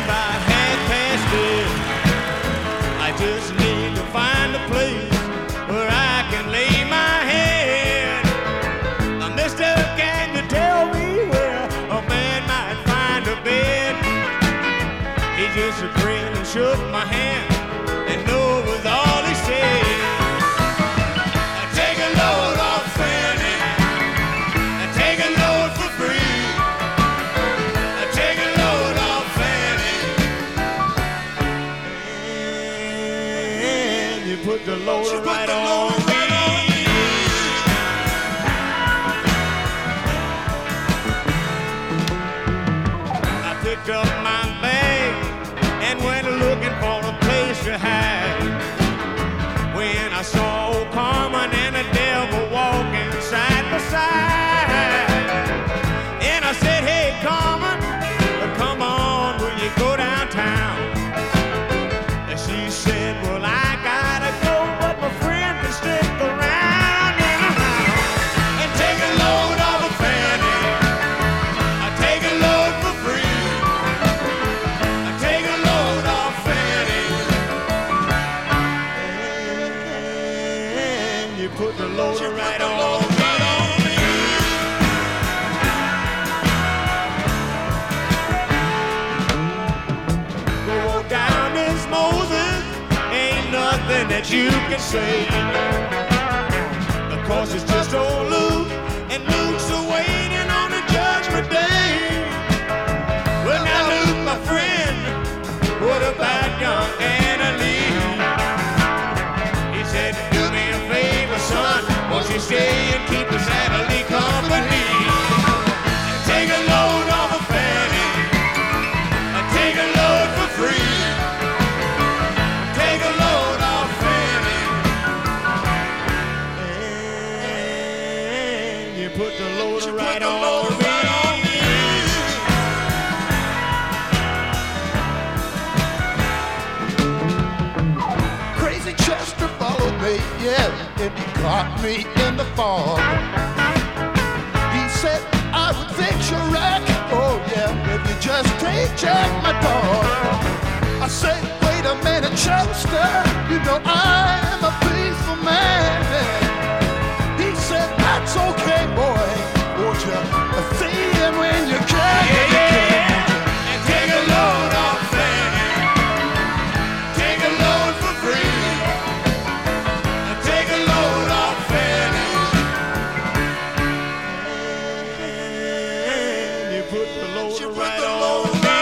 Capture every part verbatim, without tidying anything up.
about half past ten. I just need to find a place where I can lay my head. Now, mister, can you tell me where a man might find a bed? He just grinned and shook my hand, and no was all he said. Take a load off Fanny, take a load for free. Take a load off Fanny, and you put the load right on me. I picked up my bag and went looking for a place to hide. When I saw old Carmen and the devil walking side by side, and I said, hey Carmen, come on, will you go downtown? And she said, well, I gotta go, but my friend can stick around and take a load of a Fanny. I take a load for free. I take a load off Fanny, and you put the loader right on me. Go down this Moses, ain't nothing that you can say, because it's just old Luke, and Luke's a-waiting on the judgment day. Well, now Luke, my friend, what about young Anna Lee? He said, do me a favor, son, won't you stay and keep us Anna company? Take a load off a Fanny, take a load for free. Take a load off Fanny, and you put the loader right on me. Crazy Chester followed me, yeah, and he caught me in the fog. He said I would fix your wreck, oh yeah, if you just take Jack, my dog. I said, wait a minute, Chester, you know I am a peaceful man. He said, that's okay, boy, won't you see him when you can? Yeah, yeah. And take a load off Fanny, take a load for free. Take a load off Fanny, and you put the loader right on me.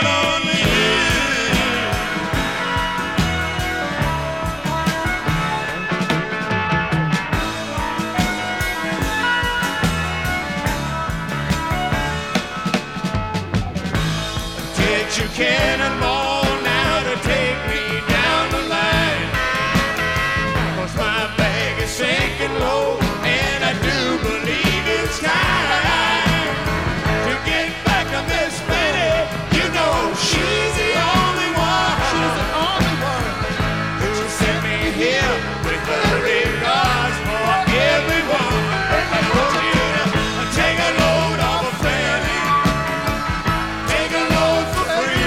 Get your cannonball now to take me down the line, 'cause my bag is sinking low, and I do believe it's time to get back to Miss Fanny. You know she's the only one, she's the only one who sent me here with the regards for everyone. I want you to take a load off a Fanny, take a load for free.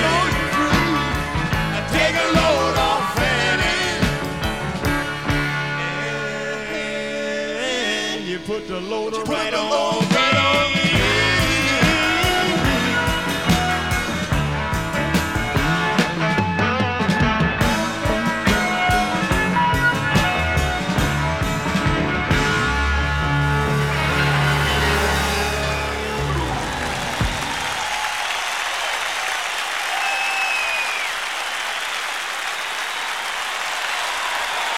Take a load off Fanny, and you put the loader right on me.